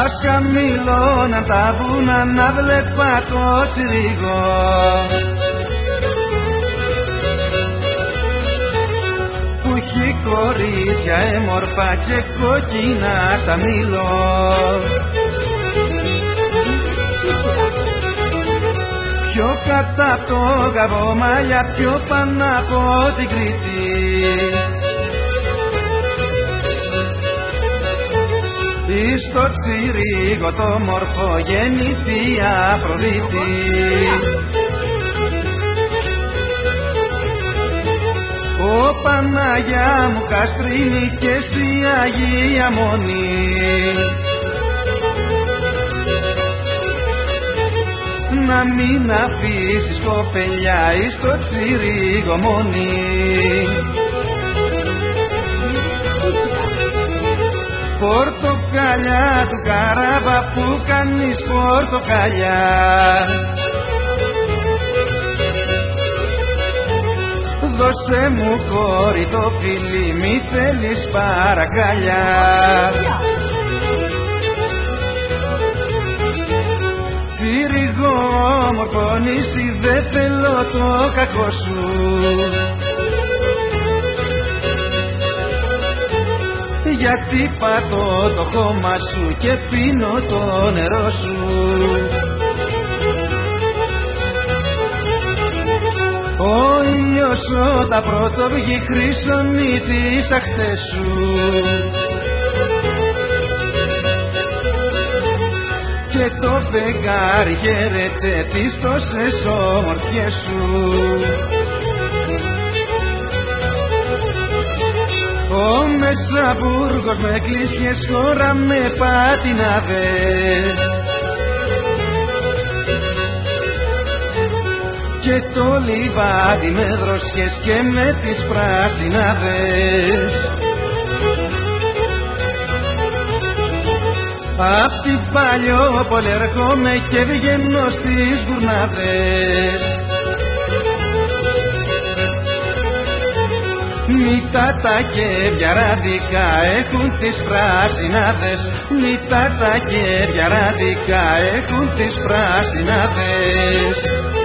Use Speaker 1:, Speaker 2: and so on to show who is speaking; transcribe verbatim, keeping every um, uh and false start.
Speaker 1: ας χαμηλώναν τα βουνά να βλέπα το τσιρίγο. Που έχει κορίτσια έμορφα και κόκκινα σαν μήλο. Πιο κατά το καβομάλια, πιο πάνω από την Κρήτη. Στο τσιρίγο το μορφό γεννήθη Αφροδίτη. Ω Παναγιά μου καστρίνη και εσύ Αγία Μονή, να μην αφήσεις κοπελιά εις το τσιρίγο μόνη. Πορτοκαλιά του Καράβα που κάνεις πορτοκαλιά, δώσε μου κόρη το φιλί, μη θέλεις παρακαλιά. Τσιρίγο όμορφο νησί, δε θέλω το κακό σου. Γιατί πατώ το χώμα σου και πίνω το νερό σου. Ο ήλιος όταν πρώτο βγει χρυσώνει τις αχτές σου. Και το φεγγάρι χαίρεται τις τόσες όμορφιές σου. Ο Μεσαβούργος με κλείσιες, χώρα με πατινάδες, και το λιβάδι με δροσιές και με τις πράσινάδες. Απ' την Παλιόπολη έρχομαι και βγαίνω στις γουρνάδες. Νύχτα τα κέφια ραδικα έχουν τις πράσινάδες. Νύχτα τα κέφια ραδικα έχουν τις πράσινάδες.